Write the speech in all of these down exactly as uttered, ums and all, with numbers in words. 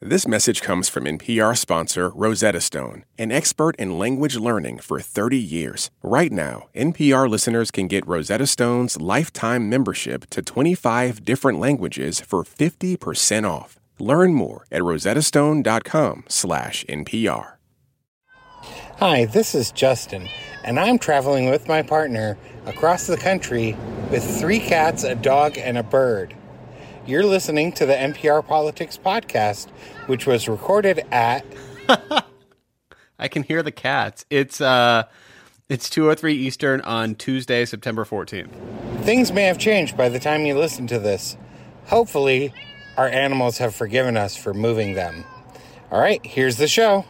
This message comes from N P R sponsor Rosetta Stone, an expert in language learning for thirty years. Right now, N P R listeners can get Rosetta Stone's lifetime membership to twenty-five different languages for fifty percent off. Learn more at rosettastone.com slash NPR. Hi, this is Justin, and I'm traveling with my partner across the country with three cats, a dog, and a bird. You're listening to the N P R Politics Podcast, which was recorded at... I can hear the cats. It's uh, it's two oh three Eastern on Tuesday, September fourteenth. Things may have changed by the time you listen to this. Hopefully, our animals have forgiven us for moving them. All right, here's the show.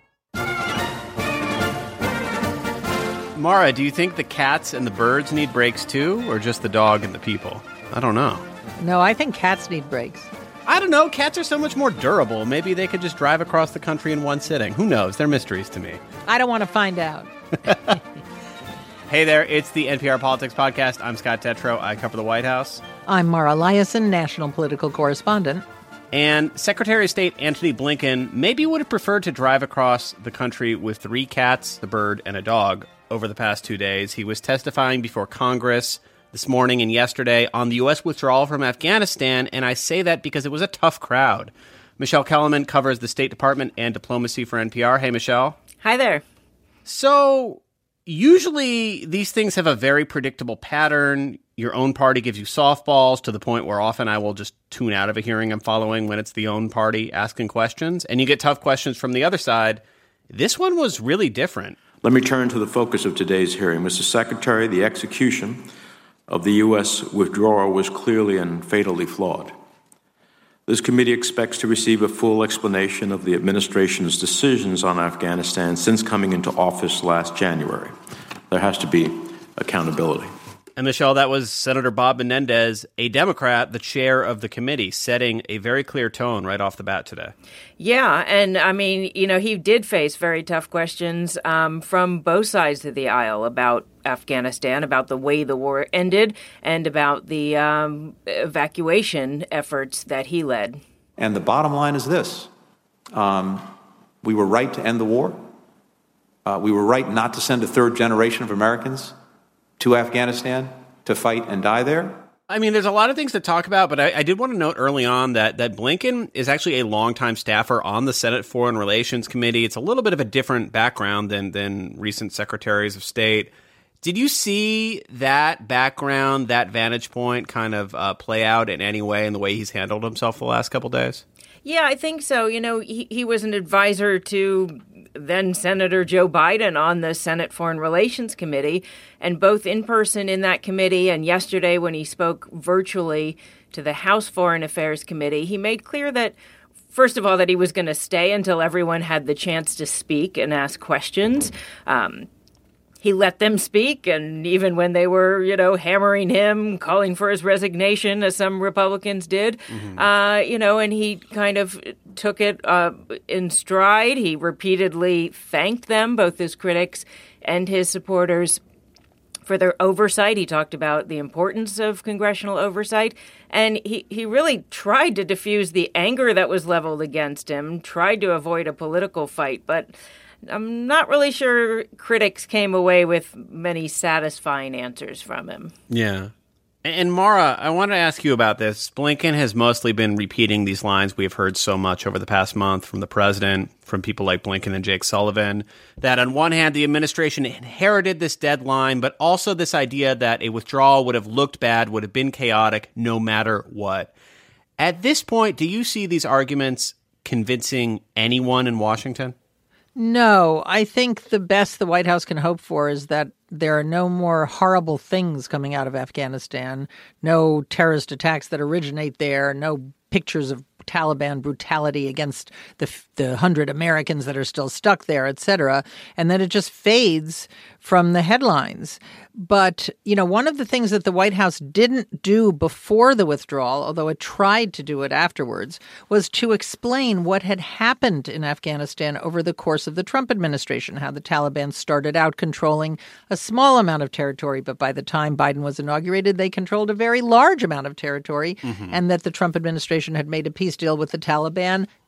Mara, do you think the cats and the birds need breaks too, or just the dog and the people? I don't know. No, I think cats need breaks. I don't know. Cats are so much more durable. Maybe they could just drive across the country in one sitting. Who knows? They're mysteries to me. I don't want to find out. Hey there, it's the N P R Politics Podcast. I'm Scott Tetro. I cover the White House. I'm Mara Liasson, national political correspondent. And Secretary of State Antony Blinken maybe would have preferred to drive across the country with three cats, the bird, and a dog over the past two days. He was testifying before Congress this morning and yesterday on the U S withdrawal from Afghanistan, and I say that because it was a tough crowd. Michelle Kellerman covers the State Department and diplomacy for N P R. Hey, Michelle. Hi there. So usually these things have a very predictable pattern. Your own party gives you softballs to the point where often I will just tune out of a hearing I'm following when it's the own party asking questions, and you get tough questions from the other side. This one was really different. Let me turn to the focus of today's hearing. Mister Secretary, the execution of the U S withdrawal was clearly and fatally flawed. This committee expects to receive a full explanation of the administration's decisions on Afghanistan since coming into office last January. There has to be accountability. And Michelle, that was Senator Bob Menendez, a Democrat, the chair of the committee, setting a very clear tone right off the bat today. Yeah, and I mean, you know, he did face very tough questions um, from both sides of the aisle about Afghanistan, about the way the war ended, and about the um, evacuation efforts that he led. And the bottom line is this. Um, we were right to end the war. Uh, we were right not to send a third generation of Americans to Afghanistan to fight and die there. I mean, there's a lot of things to talk about, but I, I did want to note early on that that Blinken is actually a longtime staffer on the Senate Foreign Relations Committee. It's a little bit of a different background than than recent secretaries of state. Did you see that background, that vantage point kind of uh, play out in any way in the way he's handled himself the last couple days? Yeah, I think so. You know, he, he was an advisor to then Senator Joe Biden on the Senate Foreign Relations Committee, and both in person in that committee and yesterday when he spoke virtually to the House Foreign Affairs Committee, he made clear that, first of all, that he was going to stay until everyone had the chance to speak and ask questions. Um, He let them speak, and even when they were, you know, hammering him, calling for his resignation, as some Republicans did, mm-hmm. uh, you know, and he kind of took it uh, in stride. He repeatedly thanked them, both his critics and his supporters, for their oversight. He talked about the importance of congressional oversight, and he, he really tried to diffuse the anger that was leveled against him, tried to avoid a political fight, but I'm not really sure critics came away with many satisfying answers from him. Yeah. And Mara, I want to ask you about this. Blinken has mostly been repeating these lines we've heard so much over the past month from the president, from people like Blinken and Jake Sullivan, that on one hand, the administration inherited this deadline, but also this idea that a withdrawal would have looked bad, would have been chaotic, no matter what. At this point, do you see these arguments convincing anyone in Washington? No, I think the best the White House can hope for is that there are no more horrible things coming out of Afghanistan, no terrorist attacks that originate there, no pictures of Taliban brutality against the the hundred Americans that are still stuck there, et cetera, and that it just fades from the headlines. But, you know, one of the things that the White House didn't do before the withdrawal, although it tried to do it afterwards, was to explain what had happened in Afghanistan over the course of the Trump administration, how the Taliban started out controlling a small amount of territory, but by the time Biden was inaugurated, they controlled a very large amount of territory, mm-hmm. and that the Trump administration had made a peace deal with the Taliban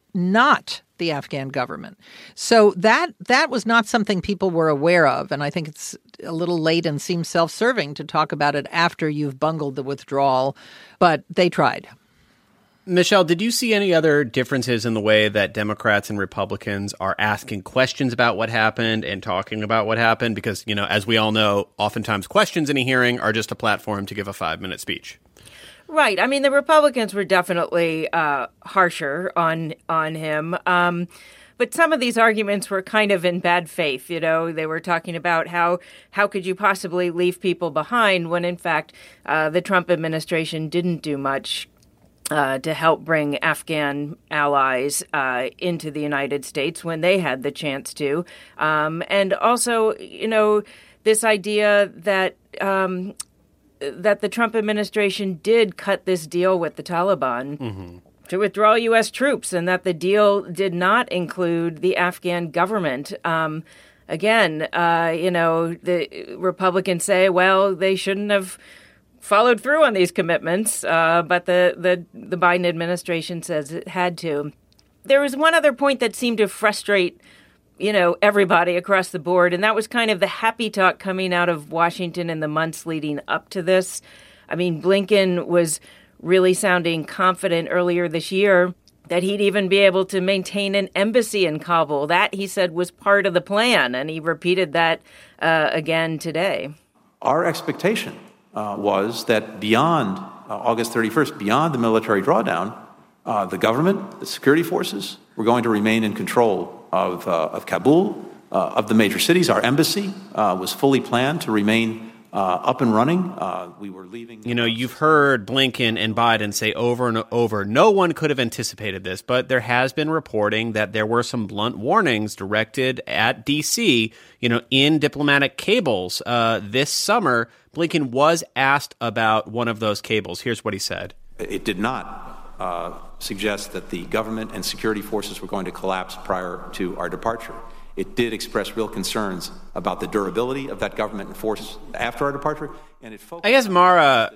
not the Afghan government. So that that was not something people were aware of. And I think it's a little late and seems self-serving to talk about it after you've bungled the withdrawal. But they tried. Michelle, did you see any other differences in the way that Democrats and Republicans are asking questions about what happened and talking about what happened? Because, you know, as we all know, oftentimes questions in a hearing are just a platform to give a five-minute speech. Right. I mean, the Republicans were definitely uh, harsher on on him. Um, but some of these arguments were kind of in bad faith. You know, they were talking about how how could you possibly leave people behind when, in fact, uh, the Trump administration didn't do much Uh, to help bring Afghan allies uh, into the United States when they had the chance to. Um, and also, you know, this idea that um, that the Trump administration did cut this deal with the Taliban mm-hmm. to withdraw U S troops, and that the deal did not include the Afghan government. Um, again, uh, you know, the Republicans say, well, they shouldn't have followed through on these commitments, uh, but the, the, the Biden administration says it had to. There was one other point that seemed to frustrate, you know, everybody across the board, and that was kind of the happy talk coming out of Washington in the months leading up to this. I mean, Blinken was really sounding confident earlier this year that he'd even be able to maintain an embassy in Kabul. That, he said, was part of the plan, and he repeated that uh, again today. Our expectation Uh, was that beyond uh, August thirty-first, beyond the military drawdown, uh, the government, the security forces, were going to remain in control of, uh, of Kabul, uh, of the major cities. Our embassy uh, was fully planned to remain uh, up and running. Uh, we were leaving. You know, you've heard Blinken and Biden say over and over, no one could have anticipated this, but there has been reporting that there were some blunt warnings directed at D C, you know, in diplomatic cables uh, this summer. Blinken was asked about one of those cables. Here's what he said. It did not uh, suggest that the government and security forces were going to collapse prior to our departure. It did express real concerns about the durability of that government and force after our departure. And it focused I guess, Mara,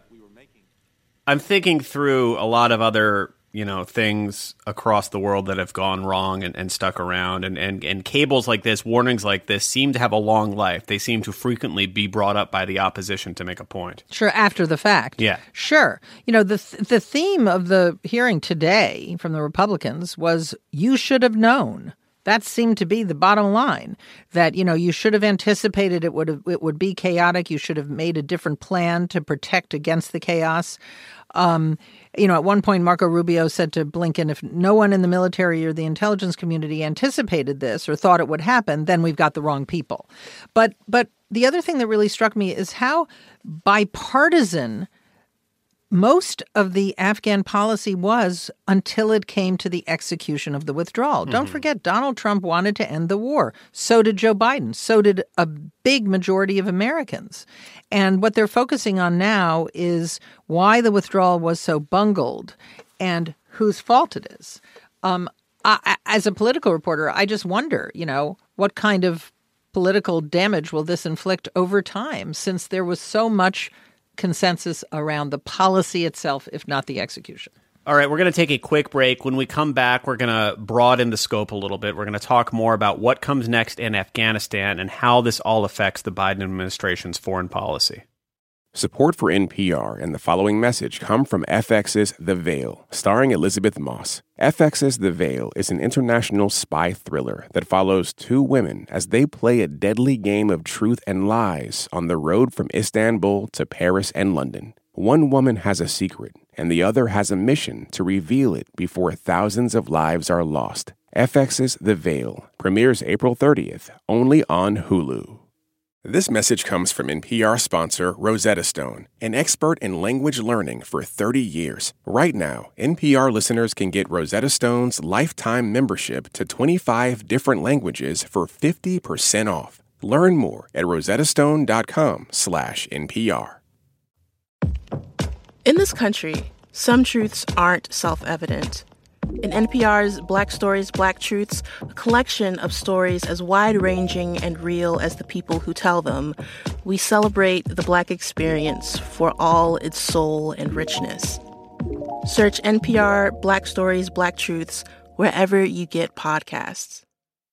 I'm thinking through a lot of other, you know, things across the world that have gone wrong and, and stuck around. And, and, and cables like this, warnings like this, seem to have a long life. They seem to frequently be brought up by the opposition to make a point. Sure, after the fact. Yeah. Sure. You know, the th- the theme of the hearing today from the Republicans was, you should have known. That seemed to be the bottom line, that, you know, you should have anticipated it would have, it would be chaotic. You should have made a different plan to protect against the chaos. Um, you know, at one point, Marco Rubio said to Blinken, if no one in the military or the intelligence community anticipated this or thought it would happen, then we've got the wrong people. But but the other thing that really struck me is how bipartisan most of the Afghan policy was until it came to the execution of the withdrawal. Mm-hmm. Don't forget, Donald Trump wanted to end the war. So did Joe Biden. So did a big majority of Americans. And what they're focusing on now is why the withdrawal was so bungled and whose fault it is. Um, I, as a political reporter, I just wonder, you know, what kind of political damage will this inflict over time, since there was so much consensus around the policy itself, if not the execution. All right, we're going to take a quick break. When we come back, we're going to broaden the scope a little bit. We're going to talk more about what comes next in Afghanistan and how this all affects the Biden administration's foreign policy. Support for N P R and the following message come from F X's The Veil, starring Elizabeth Moss. F X's The Veil is an international spy thriller that follows two women as they play a deadly game of truth and lies on the road from Istanbul to Paris and London. One woman has a secret, and the other has a mission to reveal it before thousands of lives are lost. F X's The Veil premieres April thirtieth, only on Hulu. This message comes from N P R sponsor Rosetta Stone, an expert in language learning for thirty years. Right now, N P R listeners can get Rosetta Stone's lifetime membership to twenty-five different languages for fifty percent off. Learn more at rosettastone.com slash NPR. In this country, some truths aren't self-evident. In N P R's Black Stories, Black Truths, a collection of stories as wide-ranging and real as the people who tell them, we celebrate the Black experience for all its soul and richness. Search N P R Black Stories, Black Truths wherever you get podcasts.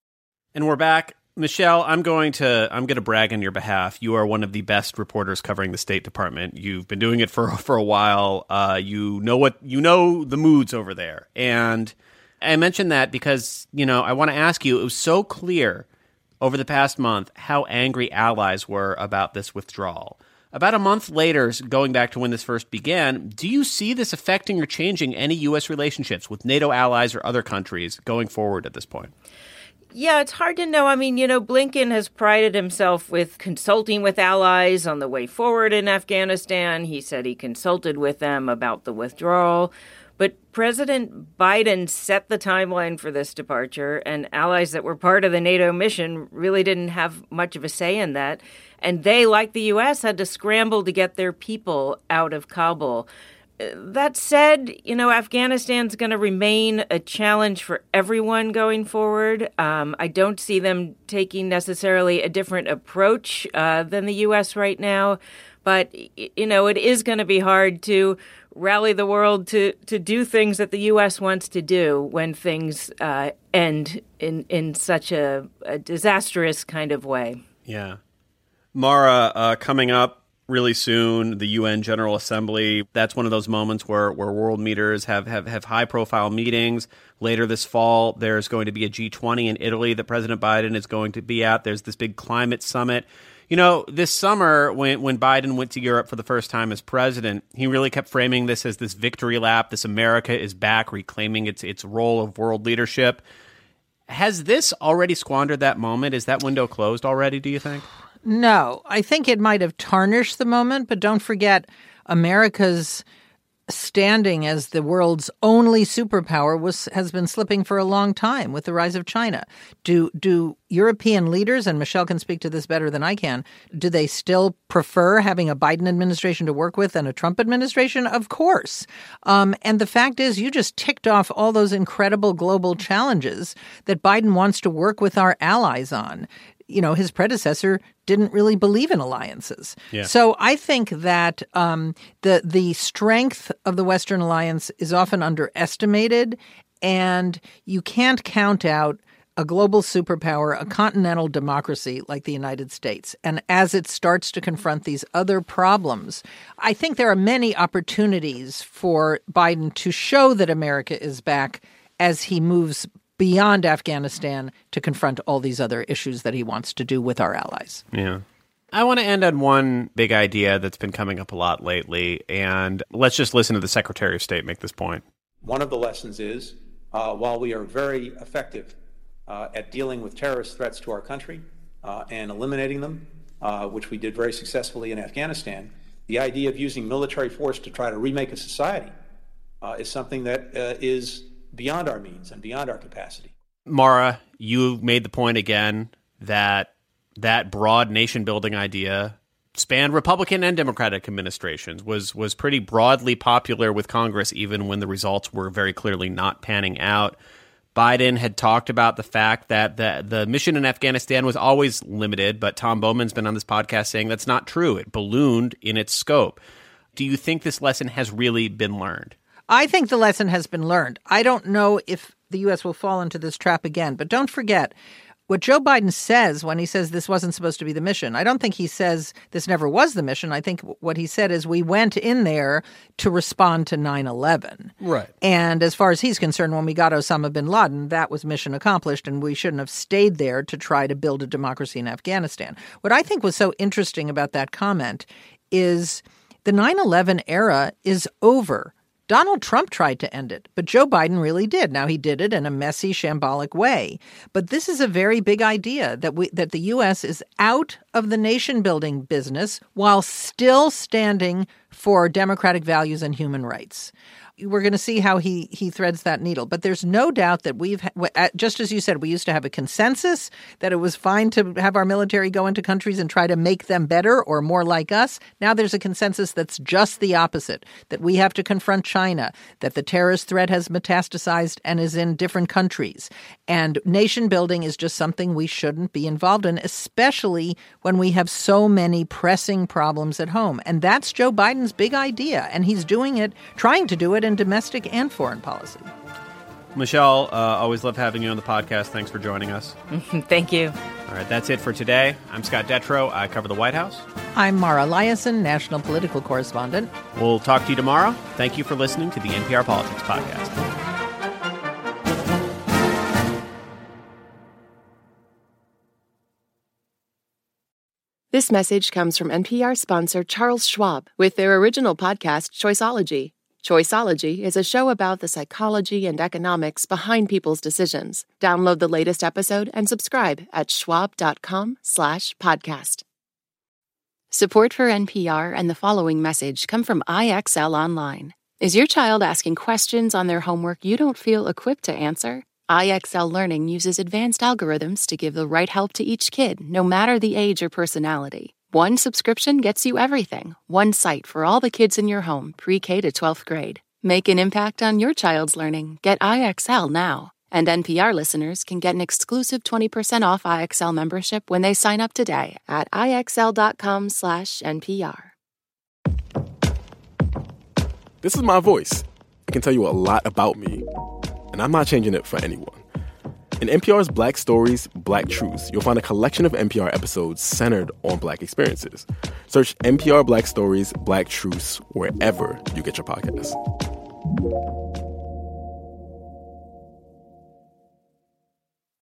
And we're back. Michelle, I'm going to I'm going to brag on your behalf. You are one of the best reporters covering the State Department. You've been doing it for for a while. Uh, you know what you know the moods over there. And I mentioned that because, you know, I want to ask you, it was so clear over the past month how angry allies were about this withdrawal. About a month later, going back to when this first began, do you see this affecting or changing any U S relationships with NATO allies or other countries going forward at this point? Yeah, it's hard to know. I mean, you know, Blinken has prided himself with consulting with allies on the way forward in Afghanistan. He said he consulted with them about the withdrawal. But President Biden set the timeline for this departure, and allies that were part of the NATO mission really didn't have much of a say in that. And they, like the U S, had to scramble to get their people out of Kabul. That said, you know, Afghanistan's going to remain a challenge for everyone going forward. Um, I don't see them taking necessarily a different approach uh, than the U S right now. But, you know, it is going to be hard to rally the world to, to do things that the U S wants to do when things uh, end in, in such a, a disastrous kind of way. Yeah. Mara, uh, coming up really soon, the U N General Assembly, that's one of those moments where, where world leaders have, have, have high-profile meetings. Later this fall, there's going to be a G twenty in Italy that President Biden is going to be at. There's this big climate summit. You know, this summer, when, when Biden went to Europe for the first time as president, he really kept framing this as this victory lap. This America is back, reclaiming its its role of world leadership. Has this already squandered that moment? Is that window closed already, do you think? No, I think it might have tarnished the moment, but don't forget America's standing as the world's only superpower was has been slipping for a long time with the rise of China. Do do European leaders, and Michelle can speak to this better than I can, do they still prefer having a Biden administration to work with than a Trump administration? Of course. Um, and the fact is, you just ticked off all those incredible global challenges that Biden wants to work with our allies on. You know, his predecessor didn't really believe in alliances. Yeah. So I think that um, the the strength of the Western alliance is often underestimated, and you can't count out a global superpower, a continental democracy like the United States. And as it starts to confront these other problems, I think there are many opportunities for Biden to show that America is back as he moves beyond Afghanistan to confront all these other issues that he wants to do with our allies. Yeah. I want to end on one big idea that's been coming up a lot lately, and let's just listen to the Secretary of State make this point. One of the lessons is, uh, while we are very effective uh, at dealing with terrorist threats to our country uh, and eliminating them, uh, which we did very successfully in Afghanistan, the idea of using military force to try to remake a society uh, is something that uh, is beyond our means and beyond our capacity. Mara, you made the point again that that broad nation-building idea spanned Republican and Democratic administrations, was was pretty broadly popular with Congress, even when the results were very clearly not panning out. Biden had talked about the fact that the, the mission in Afghanistan was always limited, but Tom Bowman's been on this podcast saying that's not true. It ballooned in its scope. Do you think this lesson has really been learned? I think the lesson has been learned. I don't know if the U S will fall into this trap again, but don't forget what Joe Biden says when he says this wasn't supposed to be the mission. I don't think he says this never was the mission. I think what he said is we went in there to respond to nine eleven. Right. And as far as he's concerned, when we got Osama bin Laden, that was mission accomplished, and we shouldn't have stayed there to try to build a democracy in Afghanistan. What I think was so interesting about that comment is the nine eleven era is over. Donald Trump tried to end it, but Joe Biden really did. Now, he did it in a messy, shambolic way. But this is a very big idea that we that the U S is out of the nation-building business while still standing for democratic values and human rights. We're going to see how he he threads that needle. But there's no doubt that we've, just as you said, we used to have a consensus that it was fine to have our military go into countries and try to make them better or more like us. Now there's a consensus that's just the opposite, that we have to confront China, that the terrorist threat has metastasized and is in different countries. And nation building is just something we shouldn't be involved in, especially when we have so many pressing problems at home. And that's Joe Biden's big idea. And he's doing it, trying to do it in domestic and foreign policy. Michelle, uh, always love having you on the podcast. Thanks for joining us. Thank you. All right, that's it for today. I'm Scott Detrow. I cover the White House. I'm Mara Liasson, national political correspondent. We'll talk to you tomorrow. Thank you for listening to the N P R Politics Podcast. This message comes from N P R sponsor Charles Schwab with their original podcast, Choiceology. Choiceology is a show about the psychology and economics behind people's decisions. Download the latest episode and subscribe at schwab.com slash podcast. Support for N P R and the following message come from I X L Online. Is your child asking questions on their homework you don't feel equipped to answer? I X L Learning uses advanced algorithms to give the right help to each kid, no matter the age or personality. One subscription gets you everything. One site for all the kids in your home, pre-K to twelfth grade. Make an impact on your child's learning. Get I X L now. And N P R listeners can get an exclusive twenty percent off I X L membership when they sign up today at IXL.com slash NPR. This is my voice. It can tell you a lot about me, and I'm not changing it for anyone. In N P R's Black Stories, Black Truths, you'll find a collection of N P R episodes centered on Black experiences. Search N P R Black Stories, Black Truths wherever you get your podcasts.